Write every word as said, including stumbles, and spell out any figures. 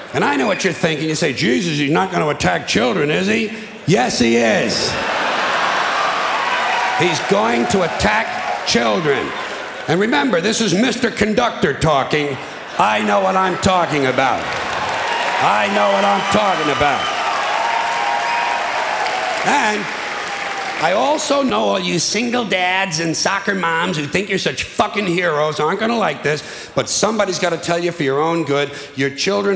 And I know what you're thinking. You say, Jesus, he's not going to attack children, is he? Yes, he is. He's going to attack children. And remember, this is Mister Conductor talking. I know what I'm talking about. I know what I'm talking about. And I also know all you single dads and soccer moms who think you're such fucking heroes aren't going to like this, but somebody's got to tell you for your own good, your children